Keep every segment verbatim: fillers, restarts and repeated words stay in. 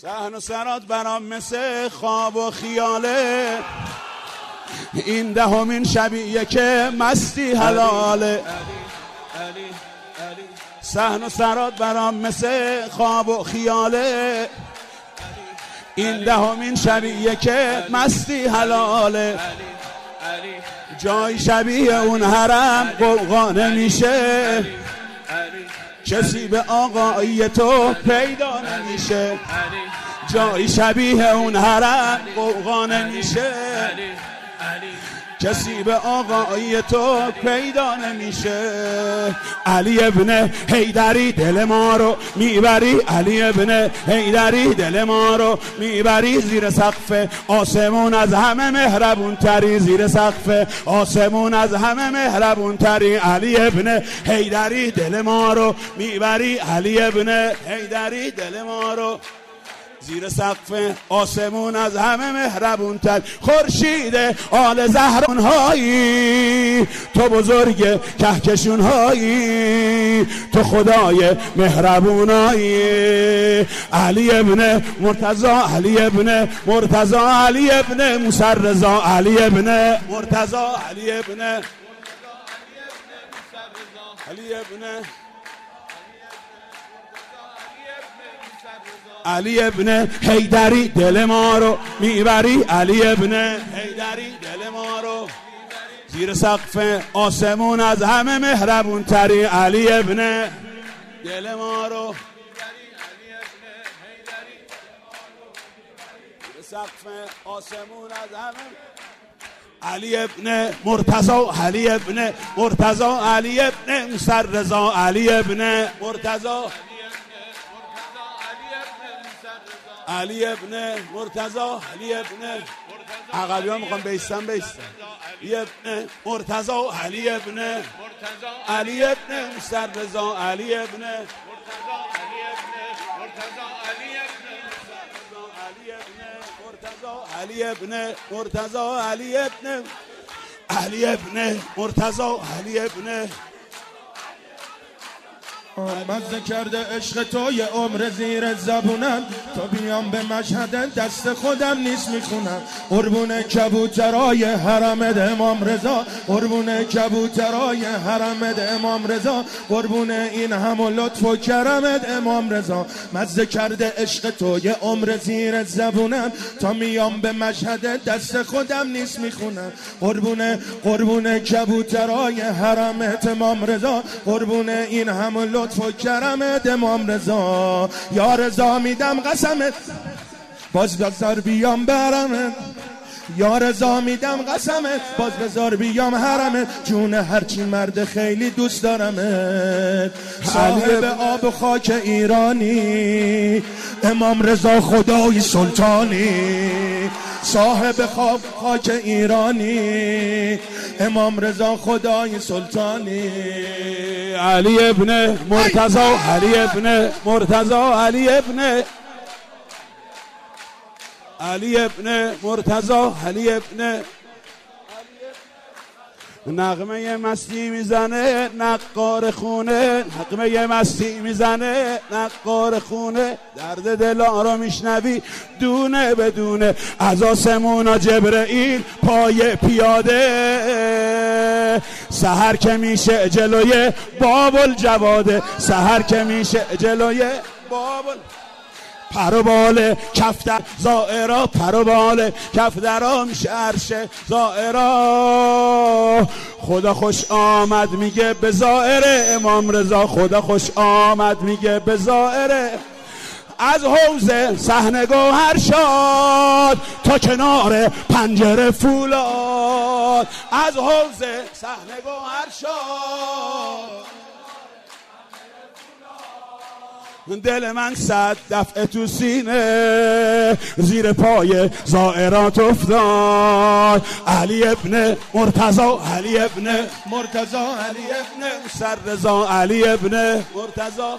صحن و سرات برام مثل خواب و خیاله، این دهمین شبیه که مستی حلاله. صحن و سرات برام مثل خواب و خیاله، این دهمین شبیه که مستی حلاله. جای شبیه اون حرم قوقا نمیشه، کسی به آقایی تو پیدا نمیشه. جای شبیه اون حرم قوقا نمیشه، کسی به آقایی تو پیدا نمیشه. علی ابن حیدری دل ما رو میبری، علی ابن حیدری دل ما رو میبری. زیر سقف آسمون از همه مهربون تری، زیر سقف آسمون از همه مهربون تری. علی ابن حیدری دل ما رو میبری، علی ابن حیدری دل ما رو زیر سقف آسمون از همه مهربون تر. خورشید آل زهران هایی، تو بزرگ کهکشون هایی، تو خدای مهربونایی. علی ابن مرتضی، علی ابن مرتضی، علی ابن موسی رضا، علی ابن مرتضی، علی ابن علی ابن علی ابن حیدری دل ما رو میبری، علی ابن حیدری دل ما رو زیر سقف آسمون از همه مهربون تری. علی ابن دل ما رو زیر سقف آسمون از همه. علی ابن مرتضی، علی ابن مرتضی، علی ابن موسی رضا، علی ابن مرتضی، علی ابن مرتضی، علی ابن عقبیان میخوام بیستن بیستن. علی ابن مرتضی، علی ابن علی ابن موسی رضا، علی ابن علی ابن مرتضی، علی ابن علی ابن مرتضی، علی ابن مزه کرده عشق تو یه عمر زیر زبونم، تا بیام به مشهد دست خودم نیست میخونم. قربون کبوترای حرمت امام رضا، قربون کبوترای حرمت امام رضا، قربون این همه لطف و کرمت امام رضا. مزه کرده عشق تو یه عمر زیر زبونم، تا میام به مشهد دست خودم نیست میخونم. قربون قربون کبوترای حرمت امام رضا، قربون این همه لطف و کرمت امام رضا. یا رضا میدم قسمت باز بذار بیام برمت، یا رضا میدم قسمت باز بذار بیام حرمت. جون هرچی مرد خیلی دوست دارمت. صاحب آب و خاک ایرانی، امام رضا خدای سلطانی. صاحب خواب خاک ایرانی، امام رضا خدای سلطانی. علی ابن مرتضی، علی ابن مرتضی، علی ابن علی ابن مرتضی، علی ابن نغمه مستی میزنه نقار خونه، نغمه مستی میزنه نقار خونه. درد دلا رو میشنوی دونه بدونه، از آسمونا جبرئیل پای پیاده. سحر که میشه جلوی بابل جواده، سحر که میشه جلوی بابل. پروبال کفتر زائرا، پروبال کفترا میشه عرش زائرا. خدا خوش آمد میگه به زائر امام رضا، خدا خوش آمد میگه به زائر. از حوض صحن گوهر شاد تا کنار پنجره فولاد، از حوض صحن گوهر شاد دل من صد دفعه تو سینه زیر پای زائرات افتاد. علی ابن مرتضی، علی ابن مرتضی، علی ابن موسی رضا، علی ابن مرتضی. اون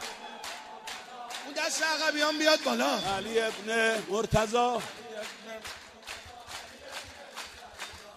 دست عقبیان بیاد بالا. علی ابن مرتضی،